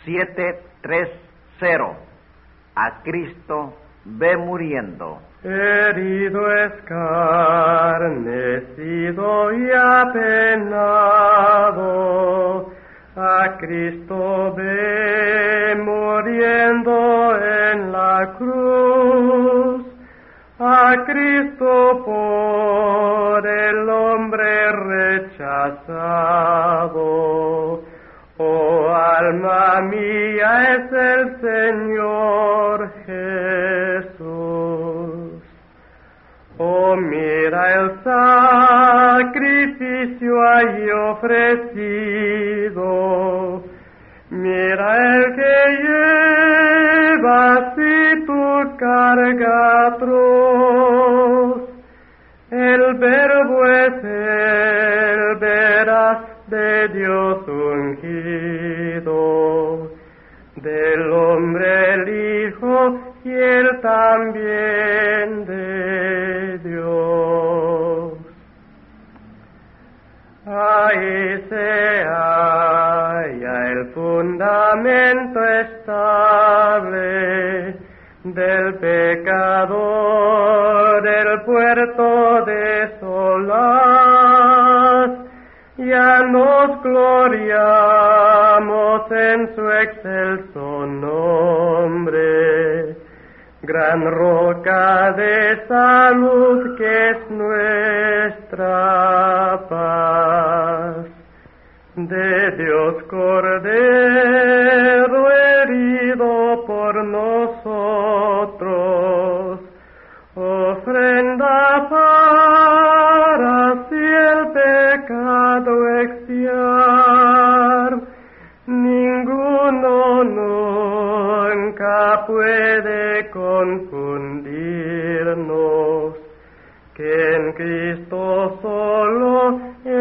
730. A Cristo ve muriendo. Herido, escarnecido y apenado, a Cristo ve muriendo en la cruz, a Cristo por el hombre rechazado. Oh, alma mía, es el Señor Jesús. Oh, mira el sacrificio ahí ofrecido, mira el que llevas y tu carga atroz. El Verbo es el veraz de Dios ungido, del hombre el Hijo y él también de Dios. Ahí se halla el fundamento estable del pecador, el puerto de solaz. Ya nos gloriamos en su excelso nombre, gran roca de salud que es nuestra paz. De Dios Cordero herido por nosotros, ofrenda para así el pecado expiar. Ninguno nunca puede confundirnos, que en Cristo solo